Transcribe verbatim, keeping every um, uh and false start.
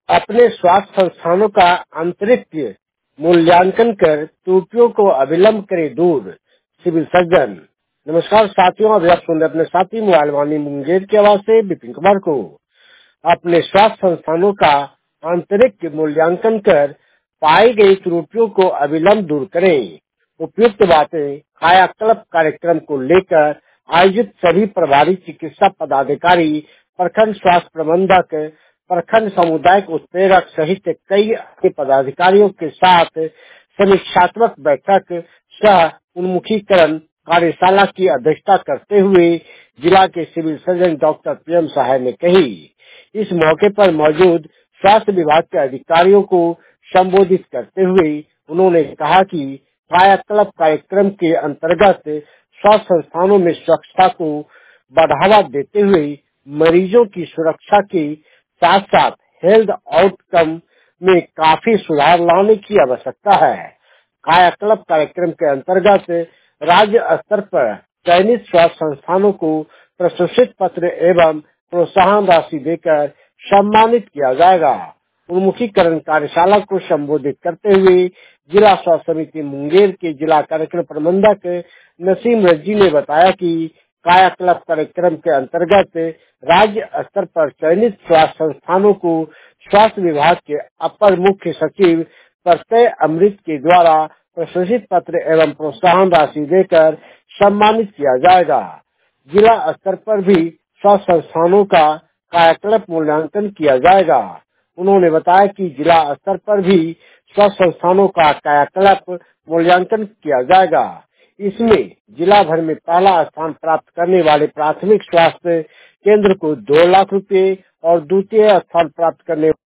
अपने स्वास्थ्य संस्थानों का आंतरिक मूल्यांकन कर त्रुटियों को अविलंब करे दूर, सिविल सर्जन। नमस्कार साथियों, अभी आप सुन रहे अपने साथी मोबाइल वाणी मुंगेर की आवाज से विपिन कुमार को। अपने स्वास्थ्य संस्थानों का आंतरिक मूल्यांकन कर पाई गई त्रुटियों को अविलंब दूर करें। उपयुक्त बातें कायाकल्प कार्यक्रम को लेकर आयोजित सभी प्रभारी चिकित्सा पदाधिकारी, प्रखंड स्वास्थ्य प्रबंधक, प्रखंड सामुदायिक उत्प्रेरक सहित कई अन्य पदाधिकारियों के साथ समीक्षात्मक बैठक सह उन्मुखीकरण कार्यशाला की अध्यक्षता करते हुए जिला के civil surgeon doctor Priyam Sahay ने कही। इस मौके पर मौजूद स्वास्थ्य विभाग के अधिकारियों को संबोधित करते हुए उन्होंने कहा कि कायाकल्प कार्यक्रम के अंतर्गत स्वास्थ्य संस्थानों में स्वच्छता को बढ़ावा देते हुए मरीजों की सुरक्षा के साथ साथ हेल्थ आउटकम में काफी सुधार लाने की आवश्यकता है। कायाकल्प कार्यक्रम के अंतर्गत राज्य स्तर पर चयनित स्वास्थ्य संस्थानों को प्रशस्ति पत्र एवं प्रोत्साहन राशि देकर सम्मानित किया जाएगा। उन्मुखीकरण कार्यशाला को संबोधित करते हुए जिला स्वास्थ्य समिति मुंगेर के जिला कार्यक्रम प्रबंधक नसीम रज्जी ने बताया कि कायाकल्प कार्यक्रम के अंतर्गत राज्य स्तर पर चयनित स्वास्थ्य संस्थानों को स्वास्थ्य विभाग के अपर मुख्य सचिव प्रत्यय अमृत के द्वारा प्रशस्ति पत्र एवं प्रोत्साहन राशि देकर सम्मानित किया जाएगा। जिला स्तर पर भी स्वास्थ्य संस्थानों का कायाकल्प मूल्यांकन किया जाएगा। उन्होंने बताया कि जिला स्तर पर भी स्वास्थ्य संस्थानों का कायाकल्प मूल्यांकन किया जाएगा। इसमें जिला भर में पहला स्थान प्राप्त करने वाले प्राथमिक स्वास्थ्य केंद्र को दो लाख रुपए और द्वितीय स्थान प्राप्त करने